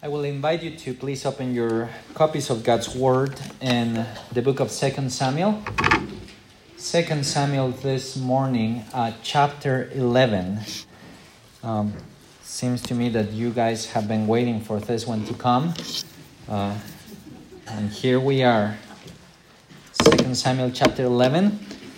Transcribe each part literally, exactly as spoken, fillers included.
I will invite you to please open your copies of God's Word in the book of Second Samuel. Second Samuel this morning, uh, chapter eleven. Um, seems to me that you guys have been waiting for this one to come. Uh, and here we are. Second Samuel chapter eleven.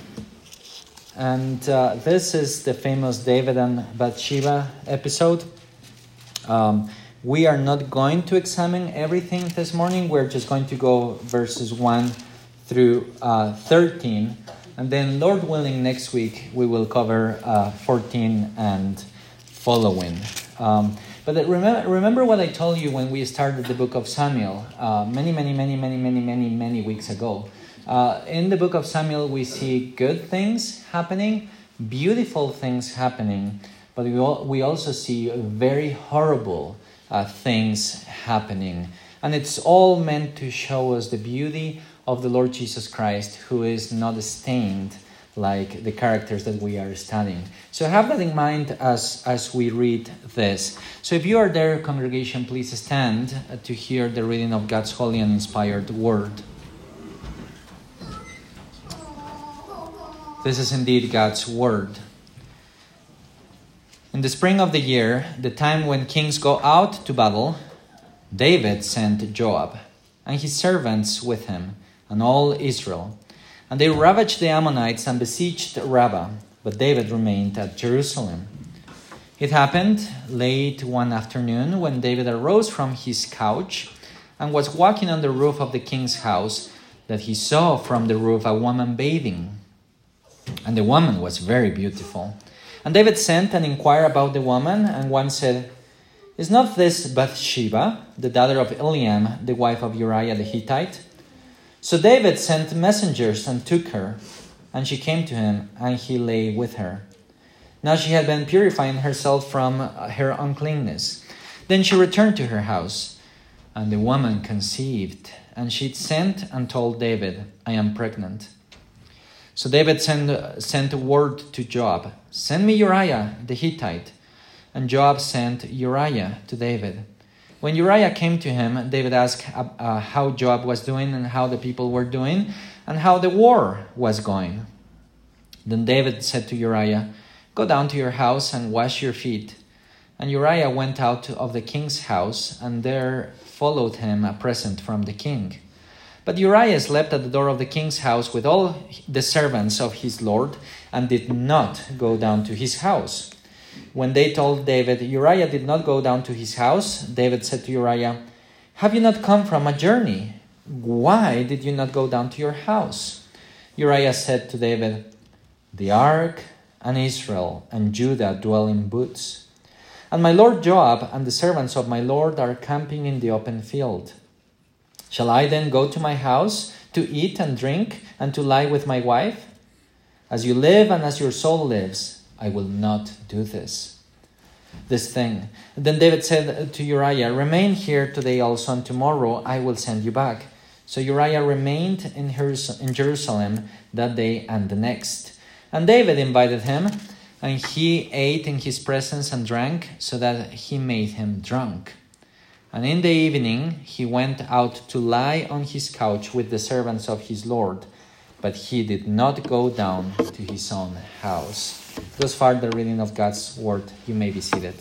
And uh, this is the famous David and Bathsheba episode. Um, we are not going to examine everything this morning. We're just going to go verses one through uh, thirteen. And then, Lord willing, next week we will cover uh, fourteen and following. Um, but remember, remember what I told you when we started the book of Samuel uh, many, many, many, many, many, many, many weeks ago. Uh, in the book of Samuel, we see good things happening, beautiful things happening, but we all, we also see very horrible uh, things happening. And it's all meant to show us the beauty of the Lord Jesus Christ, who is not stained like the characters that we are studying. So have that in mind as, as we read this. So if you are there, congregation, please stand to hear the reading of God's holy and inspired word. This is indeed God's word. In the spring of the year, the time when kings go out to battle, David sent Joab and his servants with him and all Israel. And they ravaged the Ammonites and besieged Rabbah, but David remained at Jerusalem. It happened late one afternoon when David arose from his couch and was walking on the roof of the king's house that he saw from the roof a woman bathing. And the woman was very beautiful. And David sent and inquired about the woman, and one said, "Is not this Bathsheba, the daughter of Eliam, the wife of Uriah the Hittite?" So David sent messengers and took her, and she came to him, and he lay with her. Now she had been purifying herself from her uncleanness. Then she returned to her house, and the woman conceived, and she sent and told David, "I am pregnant." So David sent, sent word to Joab, "Send me Uriah the Hittite." And Joab sent Uriah to David. When Uriah came to him, David asked uh, how Joab was doing and how the people were doing and how the war was going. Then David said to Uriah, "Go down to your house and wash your feet." And Uriah went out of the king's house, and there followed him a present from the king. But Uriah slept at the door of the king's house with all the servants of his lord and did not go down to his house. When they told David Uriah did not go down to his house, David said to Uriah, "Have you not come from a journey? Why did you not go down to your house?" Uriah said to David, "The ark and Israel and Judah dwell in booths, and my lord Joab and the servants of my lord are camping in the open field. Shall I then go to my house to eat and drink and to lie with my wife? As you live and as your soul lives, I will not do this. This thing." Then David said to Uriah, "Remain here today also, and tomorrow I will send you back." So Uriah remained in Jerusalem that day and the next. And David invited him, and he ate in his presence and drank, so that he made him drunk. And in the evening he went out to lie on his couch with the servants of his lord, but he did not go down to his own house. Thus far the reading of God's word. You may be seated.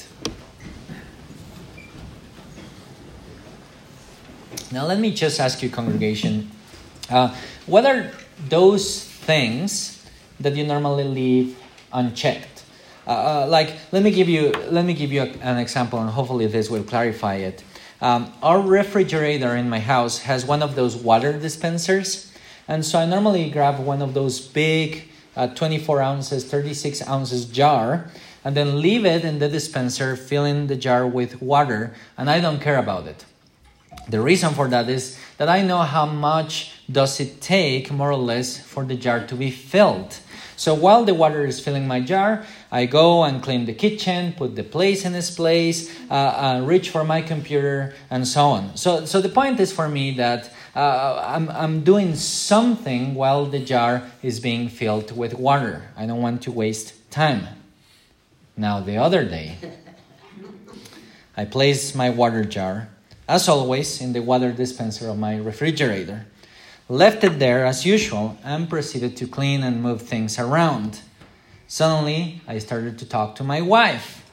Now let me just ask you, congregation, uh, what are those things that you normally leave unchecked? Uh, uh, like, let me give you let me give you a, an example, and hopefully this will clarify it. Um, our refrigerator in my house has one of those water dispensers. And so I normally grab one of those big uh, twenty-four ounces, thirty-six ounces jar and then leave it in the dispenser, filling the jar with water. And I don't care about it. The reason for that is that I know how much does it take, more or less, for the jar to be filled. So while the water is filling my jar, I go and clean the kitchen, put the place in its place, uh, uh, reach for my computer, and so on. So, so the point is for me that uh, I'm, I'm doing something while the jar is being filled with water. I don't want to waste time. Now, the other day, I placed my water jar as always, in the water dispenser of my refrigerator. Left it there as usual and proceeded to clean and move things around. Suddenly, I started to talk to my wife,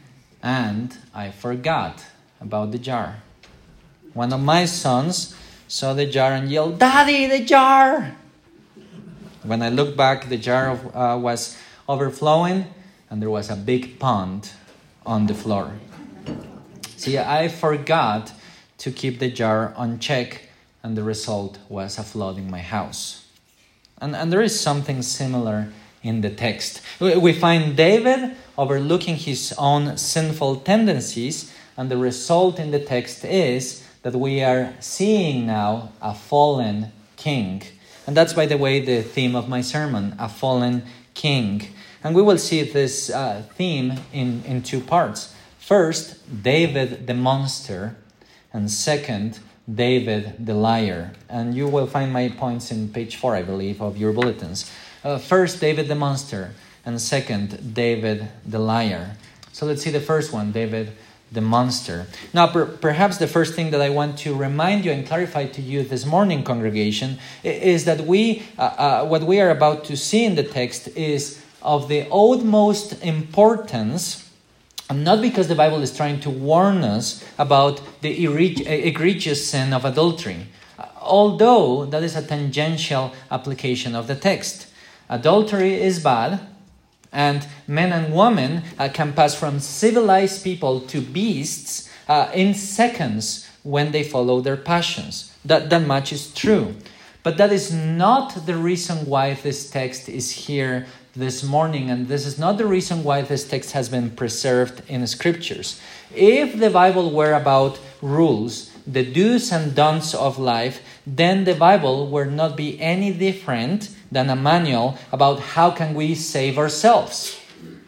and I forgot about the jar. One of my sons saw the jar and yelled, "Daddy, the jar!" When I looked back, the jar of, uh, was overflowing, and there was a big pond on the floor. See, I forgot to keep the jar on check, and the result was a flood in my house. And, and there is something similar in the text. We find David overlooking his own sinful tendencies, and the result in the text is that we are seeing now a fallen king. And that's, by the way, the theme of my sermon, a fallen king. And we will see this uh, theme in, in two parts. First, David the monster, and second, David the liar. And you will find my points in page four, I believe, of your bulletins. Uh, first, David the monster, and second, David the liar. So let's see the first one, David the monster. Now, per- perhaps the first thing that I want to remind you and clarify to you this morning, congregation, is that we, uh, uh, what we are about to see in the text is of the utmost importance, and not because the Bible is trying to warn us about the egregious sin of adultery, although that is a tangential application of the text. Adultery is bad, and men and women uh, can pass from civilized people to beasts uh, in seconds when they follow their passions. That, that much is true. But that is not the reason why this text is here this morning, and this is not the reason why this text has been preserved in the scriptures. If the Bible were about rules, the do's and don'ts of life, then the Bible would not be any different than a manual about how can we save ourselves.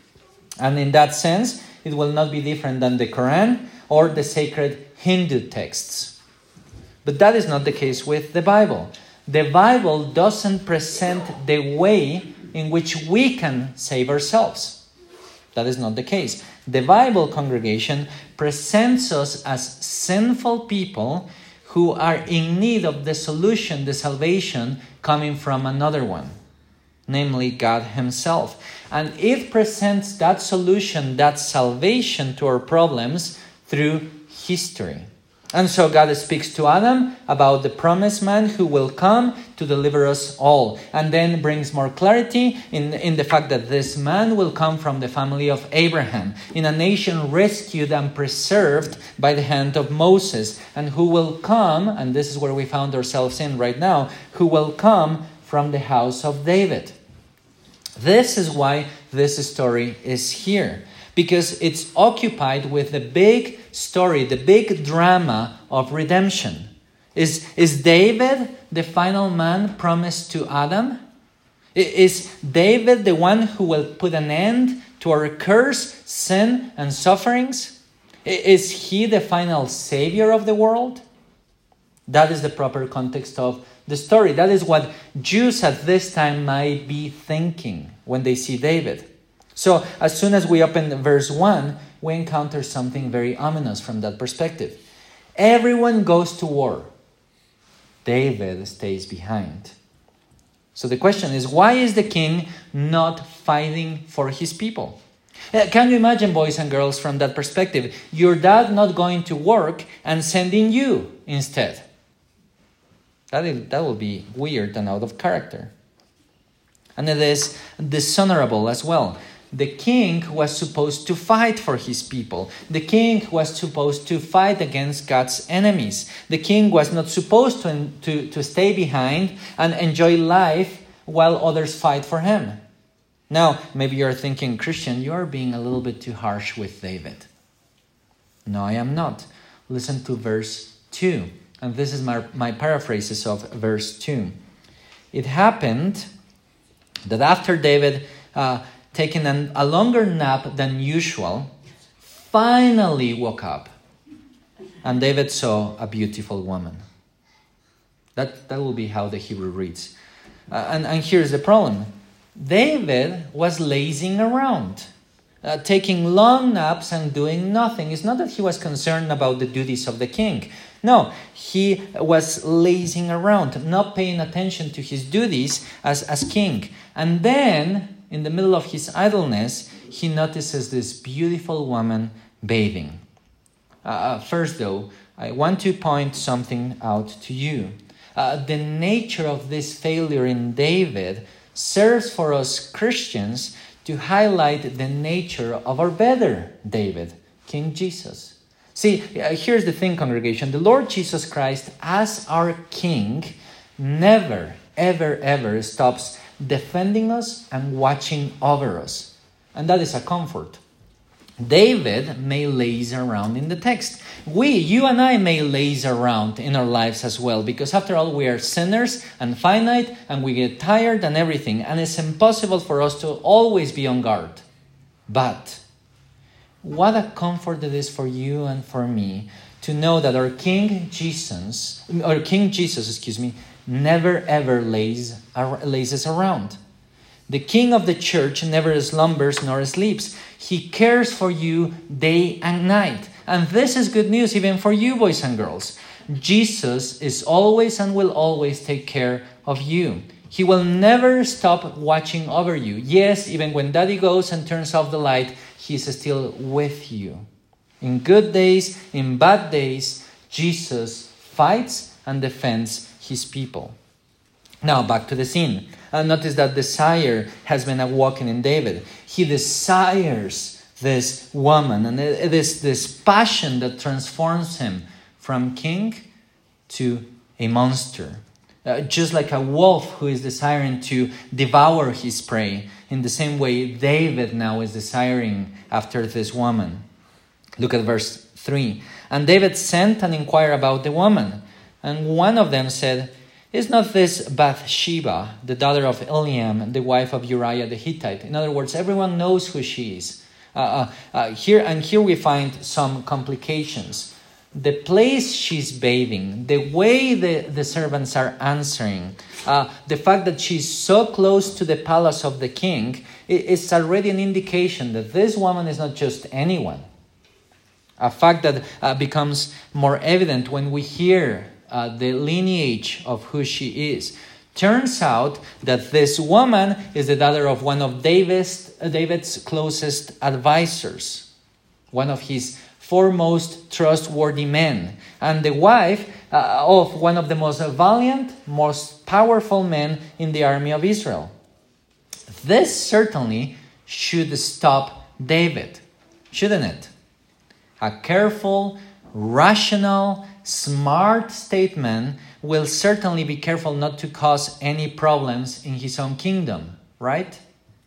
And in that sense, it will not be different than the Quran or the sacred Hindu texts. But that is not the case with the Bible. The Bible doesn't present the way in which we can save ourselves. That is not the case. The Bible, congregation, presents us as sinful people who are in need of the solution, the salvation, coming from another one, namely God Himself. And it presents that solution, that salvation to our problems through history. And so God speaks to Adam about the promised man who will come to deliver us all. And then brings more clarity in, in the fact that this man will come from the family of Abraham, in a nation rescued and preserved by the hand of Moses, and who will come, and this is where we found ourselves in right now, who will come from the house of David. This is why this story is here, because it's occupied with the big story, the big drama of redemption. Is, is David the final man promised to Adam? Is David the one who will put an end to our curse, sin, and sufferings? Is he the final savior of the world? That is the proper context of the story. That is what Jews at this time might be thinking when they see David. So as soon as we open verse one, we encounter something very ominous from that perspective. Everyone goes to war. David stays behind. So the question is, why is the king not fighting for his people? Can you imagine, boys and girls, from that perspective? Your dad not going to work and sending you instead. That is, that will be weird and out of character. And it is dishonorable as well. The king was supposed to fight for his people. The king was supposed to fight against God's enemies. The king was not supposed to, to, to stay behind and enjoy life while others fight for him. Now, maybe you're thinking, Christian, you are being a little bit too harsh with David. No, I am not. Listen to verse two. And this is my, my paraphrases of verse two. It happened that after David uh, taking an, a longer nap than usual, finally woke up, and David saw a beautiful woman. That, that will be how the Hebrew reads. Uh, and, and here's the problem. David was lazing around. uh, taking long naps and doing nothing. It's not that he was concerned about the duties of the king. No, he was lazing around, not paying attention to his duties as, as king. And then, in the middle of his idleness, he notices this beautiful woman bathing. Uh, first, though, I want to point something out to you. Uh, the nature of this failure in David serves for us Christians to highlight the nature of our better David, King Jesus. See, uh, here's the thing, congregation. The Lord Jesus Christ, as our King, never, ever, ever stops defending us and watching over us. And that is a comfort. David may laze around in the text. We, you and I, may laze around in our lives as well, because after all, we are sinners and finite, and we get tired and everything, and it's impossible for us to always be on guard. But what a comfort it is for you and for me to know that our King Jesus, or King Jesus, excuse me, never ever lays, lazes around. The King of the church never slumbers nor sleeps. He cares for you day and night. And this is good news even for you, boys and girls. Jesus is always and will always take care of you. He will never stop watching over you. Yes, even when Daddy goes and turns off the light, He's still with you. In good days, in bad days, Jesus fights and defends His people. Now, back to the scene. Uh, notice that desire has been awoken in David. He desires this woman, and it is this passion that transforms him from king to a monster. Uh, just like a wolf who is desiring to devour his prey, in the same way David now is desiring after this woman. Look at verse three. And David sent and inquired about the woman. And one of them said, "Is not this Bathsheba, the daughter of Eliam, the wife of Uriah the Hittite?" In other words, everyone knows who she is. Uh, uh, uh, here and here we find some complications. The place she's bathing, the way the, the servants are answering, uh, the fact that she's so close to the palace of the king, is already an indication that this woman is not just anyone. A fact that uh, becomes more evident when we hear uh, the lineage of who she is. Turns out that this woman is the daughter of one of David's, uh, David's closest advisors, one of his foremost trustworthy men, and the wife uh, of one of the most valiant, most powerful men in the army of Israel. This certainly should stop David, shouldn't it? A careful, rational, smart statesman will certainly be careful not to cause any problems in his own kingdom, right?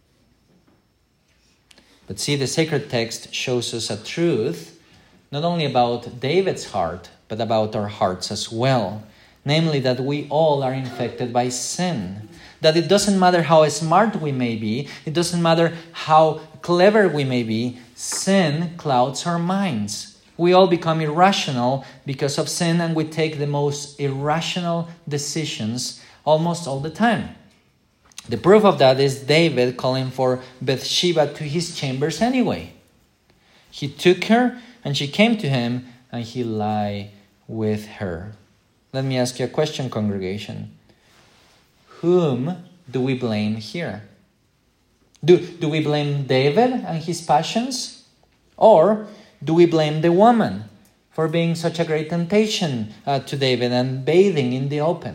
But see, the sacred text shows us a truth not only about David's heart, but about our hearts as well. Namely, that we all are infected by sin. That it doesn't matter how smart we may be, it doesn't matter how clever we may be, sin clouds our minds. We all become irrational because of sin, and we take the most irrational decisions almost all the time. The proof of that is David calling for Bathsheba to his chambers anyway. He took her, and she came to him, and he lay with her. Let me ask you a question, congregation. Whom do we blame here? Do, do we blame David and his passions? Or do we blame the woman for being such a great temptation uh, to David and bathing in the open?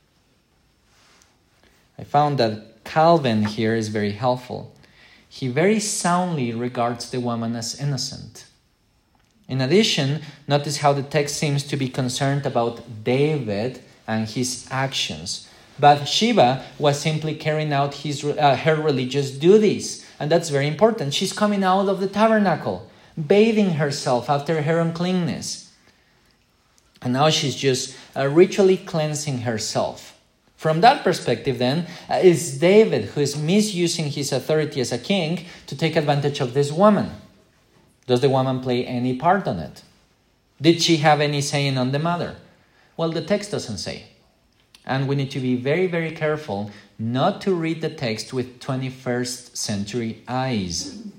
I found that Calvin here is very helpful. He very soundly regards the woman as innocent. In addition, notice how the text seems to be concerned about David and his actions. Bathsheba was simply carrying out his, uh, her religious duties. And that's very important. She's coming out of the tabernacle, bathing herself after her uncleanness. And now she's just uh, ritually cleansing herself. From that perspective, then, uh, it's David who is misusing his authority as a king to take advantage of this woman. Does the woman play any part on it? Did she have any saying on the matter? Well, the text doesn't say. And we need to be very, very careful not to read the text with twenty-first century eyes.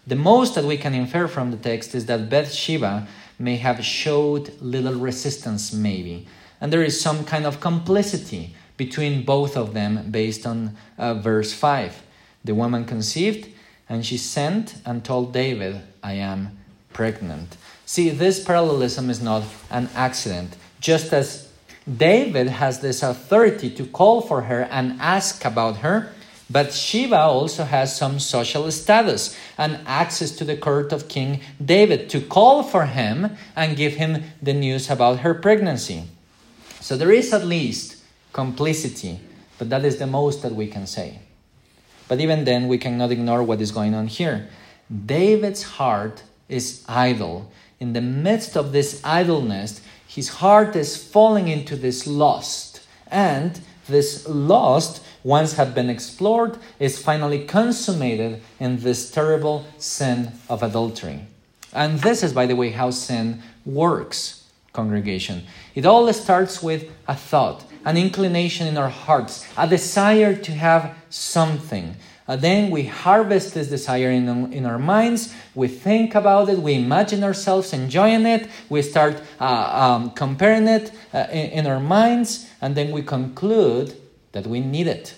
The most that we can infer from the text is that Bathsheba may have showed little resistance, maybe. And there is some kind of complicity between both of them based on uh, verse five. The woman conceived, and she sent and told David, I am pregnant. See, this parallelism is not an accident. Just as David has this authority to call for her and ask about her, Bathsheba also has some social status and access to the court of King David to call for him and give him the news about her pregnancy. So there is at least complicity, but that is the most that we can say. But even then, we cannot ignore what is going on here. David's heart is idle. In the midst of this idleness, his heart is falling into this lust. And this lust, once had been explored, is finally consummated in this terrible sin of adultery. And this is, by the way, how sin works, congregation. It all starts with a thought, an inclination in our hearts, a desire to have something. Uh, then we harvest this desire in, in our minds. We think about it. We imagine ourselves enjoying it. We start uh, um, comparing it uh, in, in our minds. And then we conclude that we need it.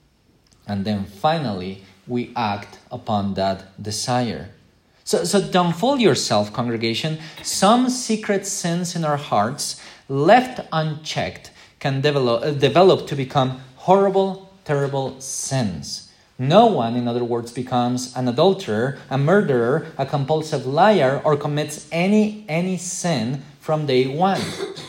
And then finally, we act upon that desire. So, so don't fool yourself, congregation. Some secret sins in our hearts, left unchecked, can develop, uh, develop to become horrible, terrible sins. No one, in other words, becomes an adulterer, a murderer, a compulsive liar, or commits any, any sin from day one.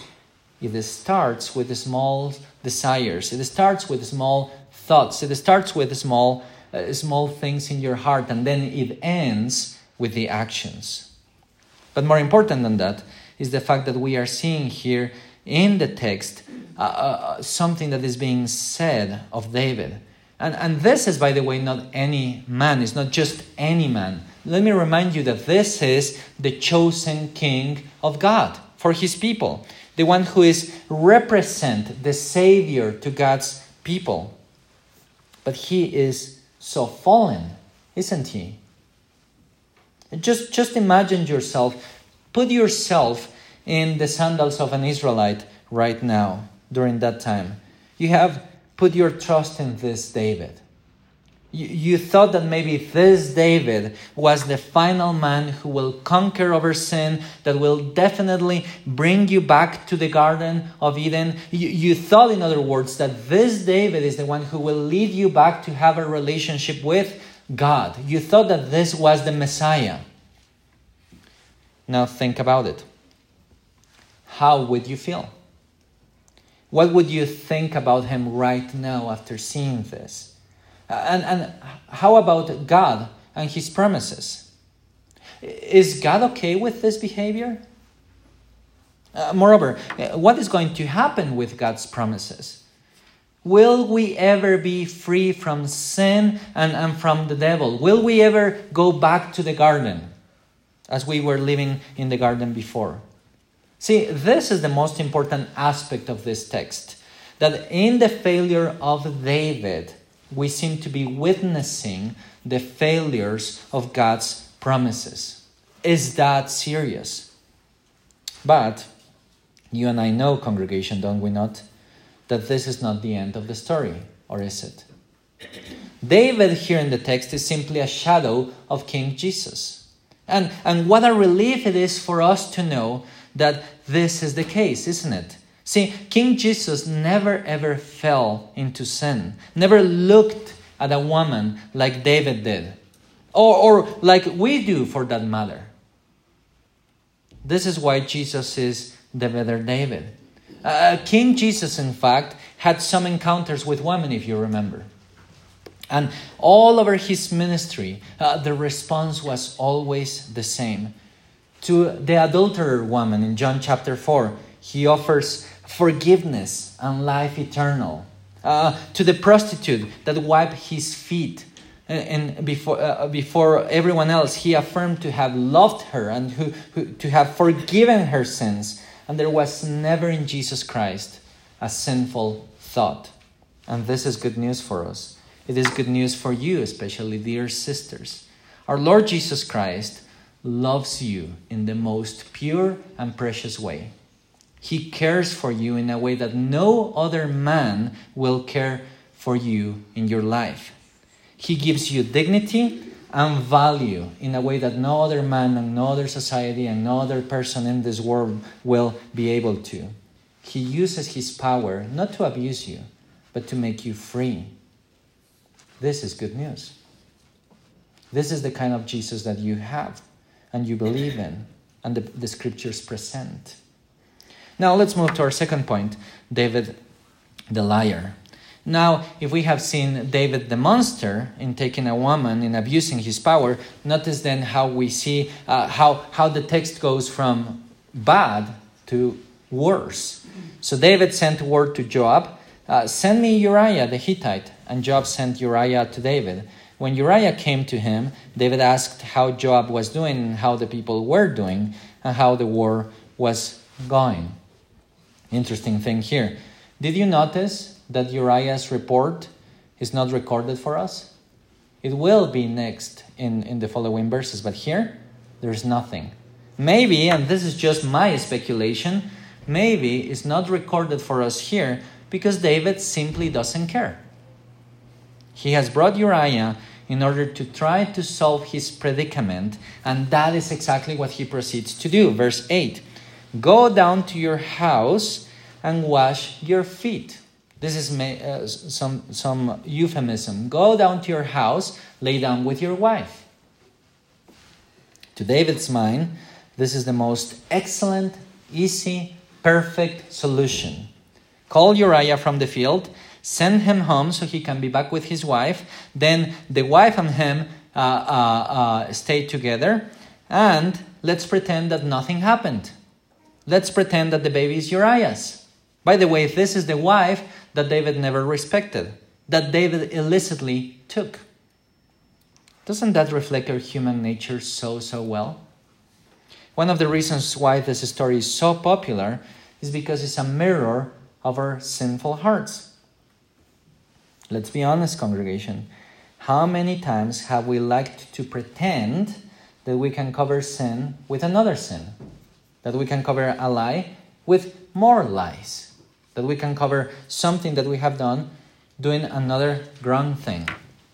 It starts with small desires. It starts with small thoughts. It starts with small, uh, small things in your heart, and then it ends with the actions. But more important than that is the fact that we are seeing here in the text uh, uh, something that is being said of David. And, and this is, by the way, not any man. It's not just any man. Let me remind you that this is the chosen king of God for his people. The one who is represent the Savior to God's people. But he is so fallen, isn't he? Just, just imagine yourself, put yourself in the sandals of an Israelite right now, during that time. You have put your trust in this David. You, you thought that maybe this David was the final man who will conquer over sin, that will definitely bring you back to the Garden of Eden. You, you thought, in other words, that this David is the one who will lead you back to have a relationship with God. You thought that this was the Messiah. Now think about it. How would you feel? What would you think about him right now after seeing this? And, and how about God and his promises? Is God okay with this behavior? Uh, moreover, what is going to happen with God's promises? Will we ever be free from sin and, and from the devil? Will we ever go back to the garden as we were living in the garden before? See, this is the most important aspect of this text. That in the failure of David, we seem to be witnessing the failures of God's promises. Is that serious? But you and I know, congregation, don't we not, that this is not the end of the story, or is it? David here in the text is simply a shadow of King Jesus. And, and what a relief it is for us to know that this is the case, isn't it? See, King Jesus never ever fell into sin, never looked at a woman like David did, or, or like we do for that matter. This is why Jesus is the better David. Uh, King Jesus, in fact, had some encounters with women, if you remember. And all over his ministry, uh, the response was always the same. To the adulterer woman in John chapter four, he offers forgiveness and life eternal. Uh, to the prostitute that wiped his feet and, and before uh, before everyone else, he affirmed to have loved her and who, who, to have forgiven her sins. And there was never in Jesus Christ a sinful thought. And this is good news for us. It is good news for you, especially dear sisters. Our Lord Jesus Christ loves you in the most pure and precious way. He cares for you in a way that no other man will care for you in your life. He gives you dignity and value in a way that no other man and no other society and no other person in this world will be able to. He uses his power not to abuse you, but to make you free. This is good news. This is the kind of Jesus that you have and you believe in, and the, the scriptures present. Now let's move to our second point, David the liar. Now, if we have seen David the monster in taking a woman, in abusing his power, notice then how we see uh, how, how the text goes from bad to worse. So David sent word to Joab, uh, send me Uriah the Hittite. And Joab sent Uriah to David. When Uriah came to him, David asked how Joab was doing and how the people were doing and how the war was going. Interesting thing here. Did you notice that Uriah's report is not recorded for us? It will be next in, in the following verses, but here, there's nothing. Maybe, and this is just my speculation, maybe it's not recorded for us here because David simply doesn't care. He has brought Uriah in order to try to solve his predicament, and that is exactly what he proceeds to do. Verse eight, go down to your house and wash your feet. This is uh, some, some euphemism. Go down to your house, lay down with your wife. To David's mind, this is the most excellent, easy, perfect solution. Call Uriah from the field, send him home so he can be back with his wife. Then the wife and him uh, uh, uh, stay together. And let's pretend that nothing happened. Let's pretend that the baby is Uriah's. By the way, this is the wife that David never respected, that David illicitly took. Doesn't that reflect our human nature so, so well? One of the reasons why this story is so popular is because it's a mirror of our sinful hearts. Let's be honest, congregation. How many times have we liked to pretend that we can cover sin with another sin? That we can cover a lie with more lies? That we can cover something that we have done doing another wrong thing?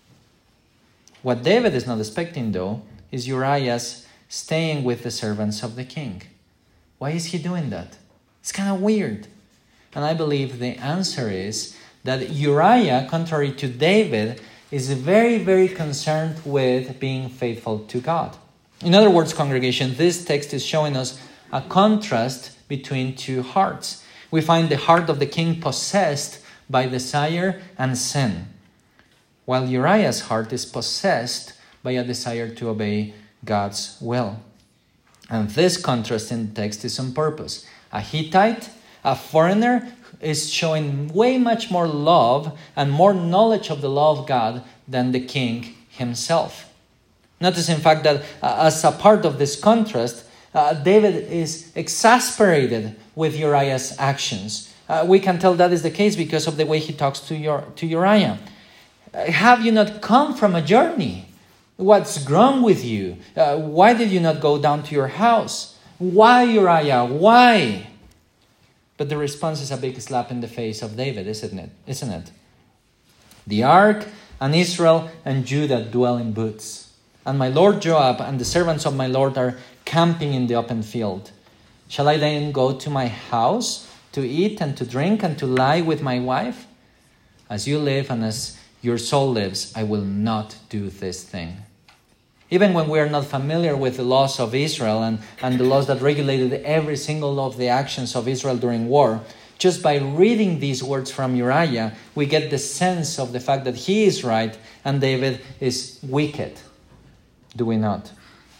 What David is not expecting, though, is Uriah's staying with the servants of the king. Why is he doing that? It's kind of weird. And I believe the answer is that Uriah, contrary to David, is very, very concerned with being faithful to God. In other words, congregation, this text is showing us a contrast between two hearts. We find the heart of the king possessed by desire and sin, while Uriah's heart is possessed by a desire to obey God's will. And this contrast in the text is on purpose. A Hittite, a foreigner, is showing way much more love and more knowledge of the law of God than the king himself. Notice, in fact, that uh, as a part of this contrast, uh, David is exasperated with Uriah's actions. Uh, we can tell that is the case because of the way he talks to, Ur- to Uriah. Uh, have you not come from a journey? What's wrong with you? Uh, why did you not go down to your house? Why, Uriah? Why? But the response is a big slap in the face of David, isn't it? Isn't it? The ark and Israel and Judah dwell in booths, and my lord Joab and the servants of my lord are camping in the open field. Shall I then go to my house to eat and to drink and to lie with my wife? As you live and as your soul lives, I will not do this thing. Even when we are not familiar with the laws of Israel and, and the laws that regulated every single of the actions of Israel during war, just by reading these words from Uriah, we get the sense of the fact that he is right and David is wicked. Do we not?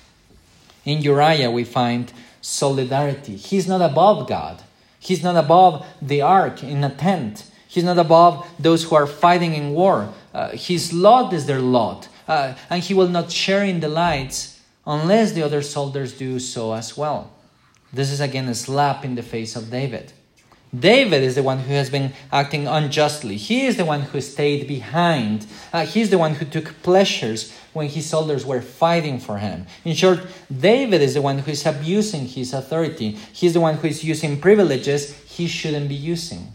In Uriah, we find solidarity. He's not above God. He's not above the ark in a tent. He's not above those who are fighting in war. Uh, his lot is their lot. Uh, and he will not share in the lights unless the other soldiers do so as well. This is again a slap in the face of David. David is the one who has been acting unjustly. He is the one who stayed behind. Uh, he's the one who took pleasures when his soldiers were fighting for him. In short, David is the one who is abusing his authority. He's the one who is using privileges he shouldn't be using.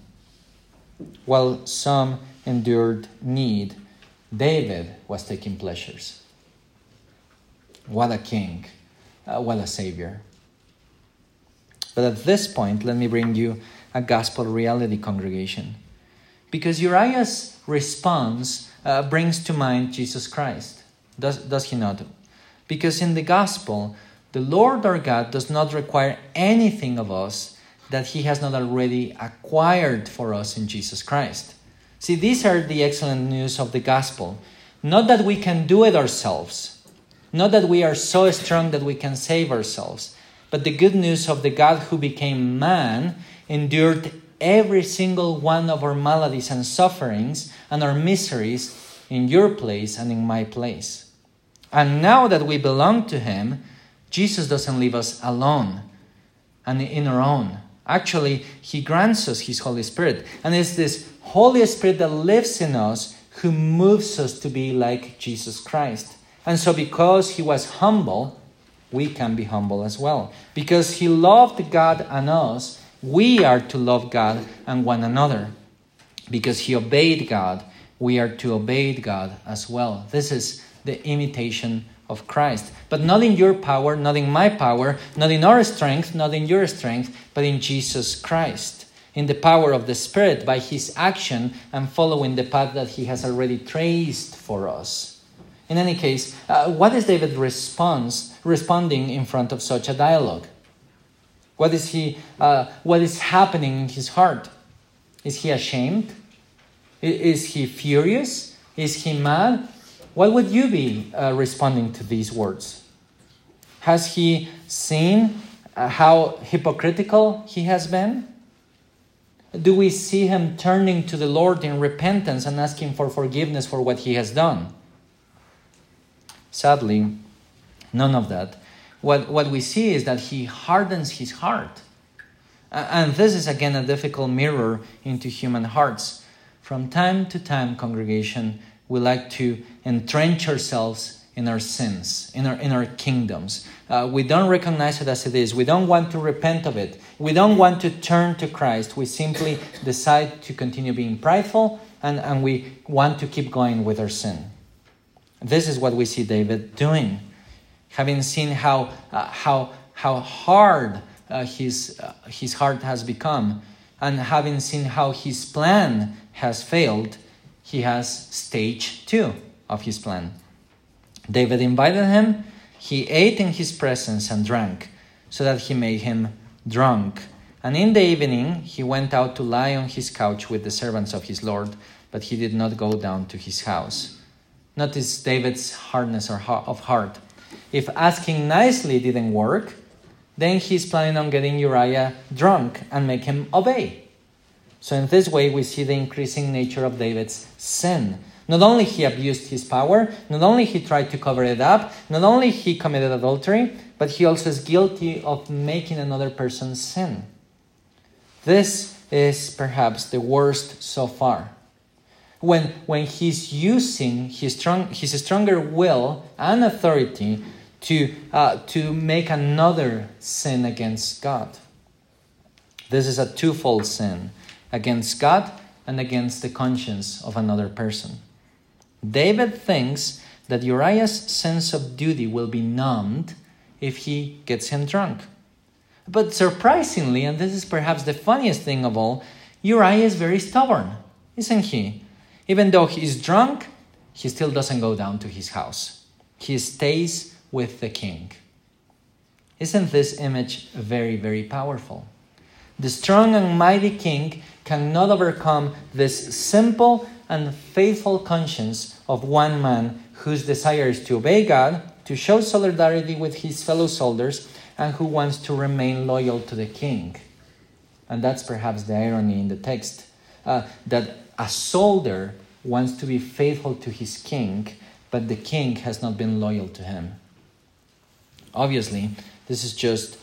While some endured need, David was taking pleasures. What a king. Uh, what a savior. But at this point, let me bring you a gospel reality, congregation. Because Uriah's response uh, brings to mind Jesus Christ. Does, does he not? Because in the gospel, the Lord our God does not require anything of us that he has not already acquired for us in Jesus Christ. See, these are the excellent news of the gospel. Not that we can do it ourselves. Not that we are so strong that we can save ourselves. But the good news of the God who became man endured every single one of our maladies and sufferings and our miseries in your place and in my place. And now that we belong to him, Jesus doesn't leave us alone and in our own. Actually, he grants us his Holy Spirit. And it's this Holy Spirit that lives in us who moves us to be like Jesus Christ. And so because he was humble, we can be humble as well. Because he loved God and us, we are to love God and one another. Because he obeyed God, we are to obey God as well. This is the imitation of Christ. But not in your power, not in my power, not in our strength, not in your strength, but in Jesus Christ. In the power of the Spirit, by his action and following the path that he has already traced for us. In any case, uh, what is David response, responding in front of such a dialogue? What is he? Uh, what is happening in his heart? Is he ashamed? Is he furious? Is he mad? What would you be uh, responding to these words? Has he seen uh, how hypocritical he has been? Do we see him turning to the Lord in repentance and asking for forgiveness for what he has done? Sadly, none of that. What, what we see is that he hardens his heart. And this is again a difficult mirror into human hearts. From time to time, congregation, we like to entrench ourselves in our sins, in our in our kingdoms. Uh, we don't recognize it as it is. We don't want to repent of it. We don't want to turn to Christ. We simply decide to continue being prideful, and, and we want to keep going with our sin. This is what we see David doing. Having seen how uh, how how hard uh, his uh, his heart has become, and having seen how his plan has failed, he has stage two of his plan. David invited him. He ate in his presence and drank, so that he made him drunk. And in the evening he went out to lie on his couch with the servants of his Lord, but he did not go down to his house. Notice David's hardness of heart. If asking nicely didn't work, then he's planning on getting Uriah drunk and make him obey. So in this way, we see the increasing nature of David's sin. Not only he abused his power, not only he tried to cover it up, not only he committed adultery, but he also is guilty of making another person sin. This is perhaps the worst so far. When, when he's using his, strong, his stronger will and authority to, uh, to make another sin against God. This is a twofold sin, against God and against the conscience of another person. David thinks that Uriah's sense of duty will be numbed if he gets him drunk. But surprisingly, and this is perhaps the funniest thing of all, Uriah is very stubborn, isn't he? Even though he's drunk, he still doesn't go down to his house. He stays with the king. Isn't this image very, very powerful? The strong and mighty king cannot overcome this simple and faithful conscience of one man whose desire is to obey God, to show solidarity with his fellow soldiers, and who wants to remain loyal to the king. And that's perhaps the irony in the text, uh, that a soldier wants to be faithful to his king, but the king has not been loyal to him. Obviously, this is just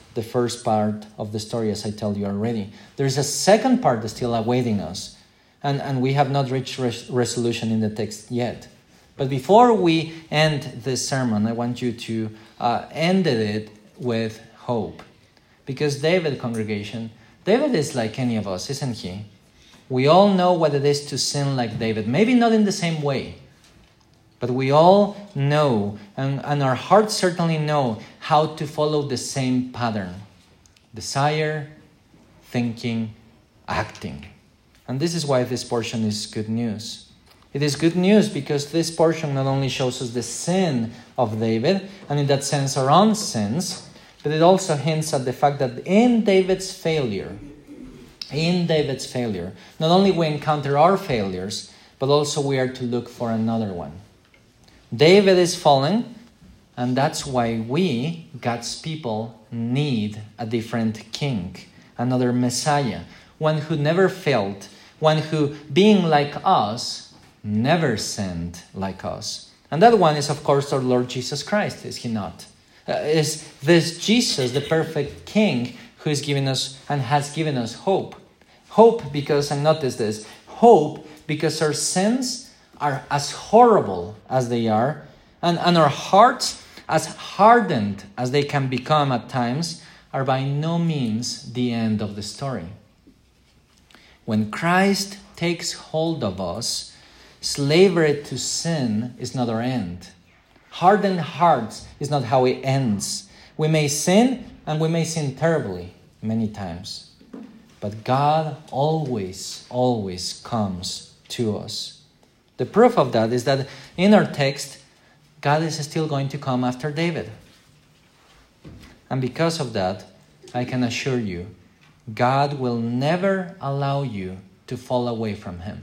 the first part of the story, as I tell you already. There's a second part that's still awaiting us. And, and we have not reached res- resolution in the text yet. But before we end this sermon, I want you to uh, end it with hope. Because David, congregation, David is like any of us, isn't he? We all know what it is to sin like David. Maybe not in the same way. But we all know, and, and our hearts certainly know, how to follow the same pattern. Desire, thinking, acting. And this is why this portion is good news. It is good news because this portion not only shows us the sin of David, and in that sense our own sins, but it also hints at the fact that in David's failure, in David's failure, not only we encounter our failures, but also we are to look for another one. David is fallen, and that's why we, God's people, need a different king, another Messiah, one who never failed, one who, being like us, never sinned like us. And that one is, of course, our Lord Jesus Christ, is he not? Uh, is this Jesus, the perfect King, who is giving us and has given us hope. Hope because, and notice this, hope because our sins are as horrible as they are, and, and our hearts, as hardened as they can become at times, are by no means the end of the story. When Christ takes hold of us, slavery to sin is not our end. Hardened hearts is not how it ends. We may sin, and we may sin terribly many times. But God always, always comes to us. The proof of that is that in our text, God is still going to come after David. And because of that, I can assure you, God will never allow you to fall away from him.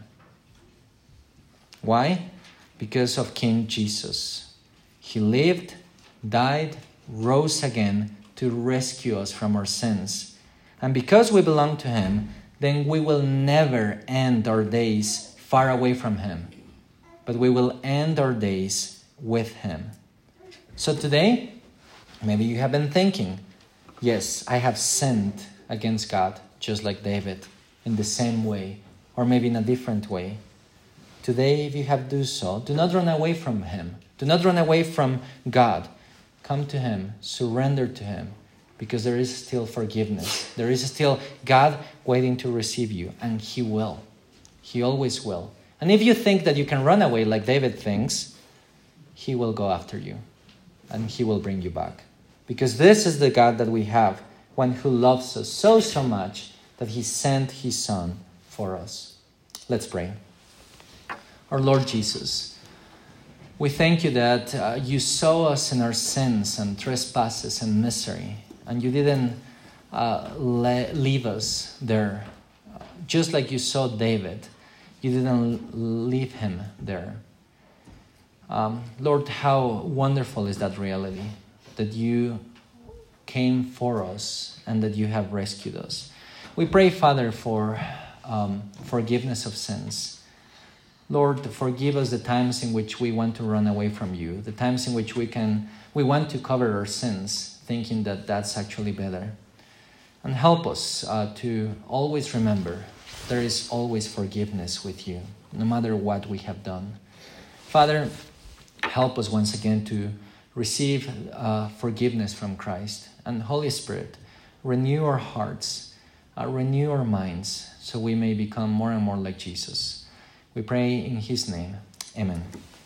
Why? Because of King Jesus. He lived, died, rose again to rescue us from our sins. And because we belong to him, then we will never end our days far away from him, but we will end our days with him. So today, maybe you have been thinking, yes, I have sinned against God, just like David, in the same way, or maybe in a different way. Today, if you have done so, do not run away from him. Do not run away from God. Come to him, surrender to him, because there is still forgiveness. There is still God waiting to receive you, and he will. He always will. And if you think that you can run away like David thinks, he will go after you, and he will bring you back. Because this is the God that we have, one who loves us so, so much that he sent his Son for us. Let's pray. Our Lord Jesus, we thank you that uh, you saw us in our sins and trespasses and misery, and you didn't uh, le- leave us there. Just like you saw David, you didn't leave him there. Um, Lord, how wonderful is that reality, that you came for us and that you have rescued us. We pray, Father, for um, forgiveness of sins. Lord, forgive us the times in which we want to run away from you, the times in which we can we want to cover our sins, thinking that that's actually better. And help us uh, to always remember there is always forgiveness with you, no matter what we have done. Father, help us once again to receive uh, forgiveness from Christ. And Holy Spirit, renew our hearts, uh, renew our minds, so we may become more and more like Jesus. We pray in his name. Amen.